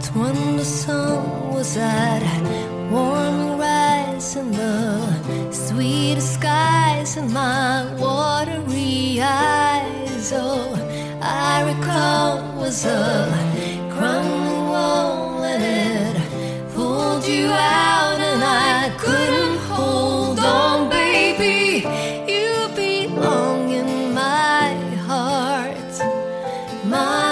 when the sun was at warming rise in the sweetest skies and my watery eyes. Oh, I recall it was a crumbling wall and it pulled you out and I couldn't hold on, baby. You belong in my heart, my